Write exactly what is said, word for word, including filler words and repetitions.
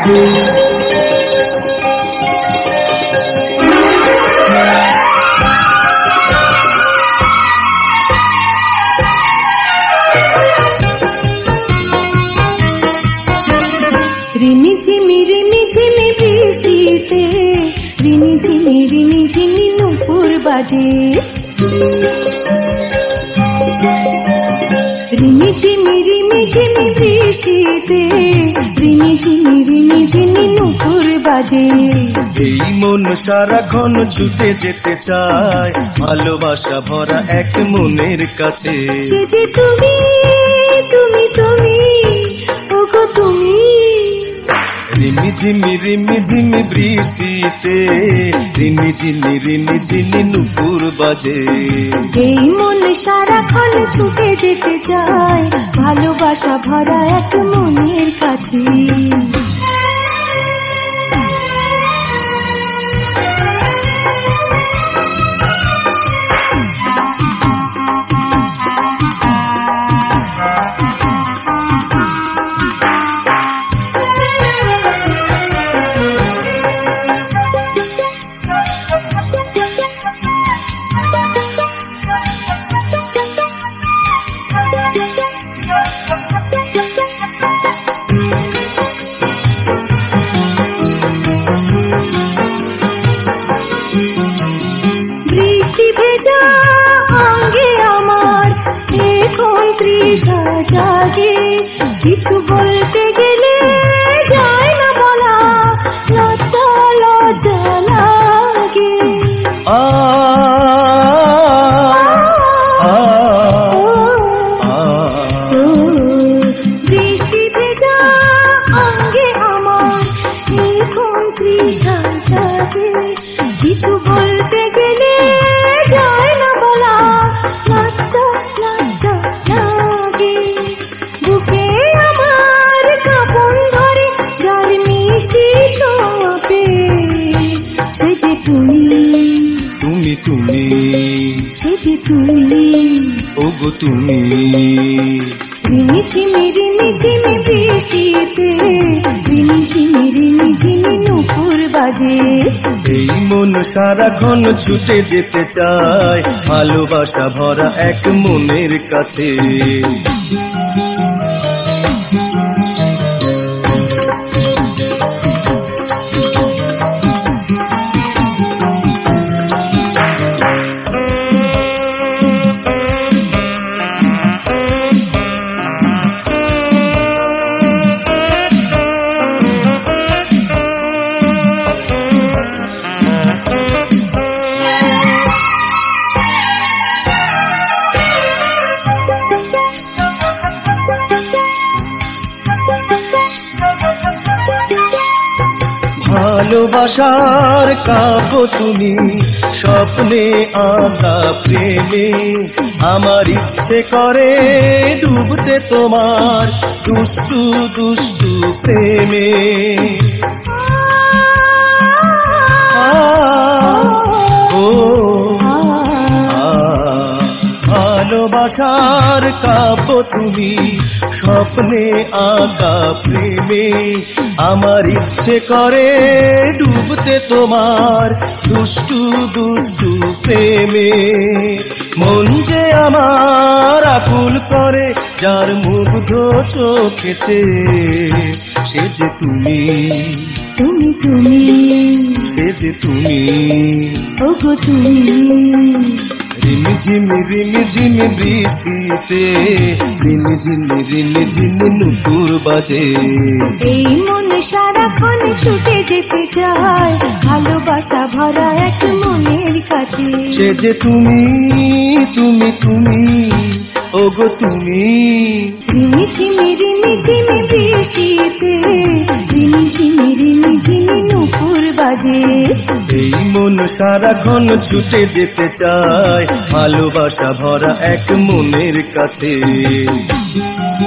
রিনি ঝিমি রিনি ঝিমি বৃষ্টিতে রিনি ঝিমি রিনি ঝিমি নূপুর বাজে। রিনি ঝিমি রিনি ঝিমি বৃষ্টিতে রিনি ঝিমি রিনি ঝিমি নূপুর বাজে। এই মন সারাক্ষণ ছুটে যেতে চায় ভালোবাসা ভরা এক মনের কাছে। সে যে তুমি তুমি তুমি ওগো তুমি। রিমি ঝিমি রিমি ঝিমি বৃষ্টিতে রিনি ঝিনি রিনি ঝিনি নূপুর বাজে। এই মন সারাক্ষণ ছুটে যেতে চায় ভালোবাসা ভরা এক মনের কাছে। বৃষ্টি ভেজা অঙ্গে আমার এখন তৃষা জাগে। কিছু বলতে গেলে যায় না বলা, লজ্জা লজ্জা লাগে। আ আ আ বৃষ্টি ভেজা অঙ্গে আমার এখন তৃষা জাগে। কিছু বলতে গেলে যায় না বলা, লজ্জা লজ্জা লাগে। বুকে আমার কাঁপন ধরে যার মিষ্টি ছোঁয়া পেয়ে। সে যে তুমি তুমি তুমি সে যে তুমি ওগো তুমি। রিনি ঝিমি রিনি ঝিমি বৃষ্টিতে রিনি ঝিমি রিনি ঝিমি নূপুর বাজে। এই মন সারাক্ষণ ছুটে যেতে চায় ভালোবাসা ভরা এক মনের কাছে। ভালোবাসার কাব্য তুমি স্বপ্নে আঁকা প্রেমে। আমার ইচ্ছে করে ডুবতে তোমার দুষ্টু দুষ্টু প্রেমে। ও ভালোবাসার কাব্য তুমি স্বপ্নে আঁকা প্রেমে। আমার ইচ্ছে করে ডুবতে তোমার দুষ্টু দুষ্টু প্রেমে। মন যে আমার আকুল করে যার মুগ্ধ চোখেতে। সে যে তুমি তুমি তুমি সে যে তুমি ওগো তুমি। রিমি ঝিমি রিমি ঝিমি বৃষ্টিতে রিমি ঝিমি রিমি ঝিমি নূপুর বাজে। এই মন সারাক্ষণ ছুটে যেতে চায় ভালোবাসা ভরা এক মনের কাছে। সে যে তুমি তুমি তুমি ওগো তুমি। রিনি ঝিমি রিনি ঝিমি বৃষ্টিতে রিনি ঝিমি রিনি ঝিমি নূপুর বাজে। এই মন সারাক্ষণ ছুটে যেতে চায় ভালোবাসা ভরা এক মনের কাছে।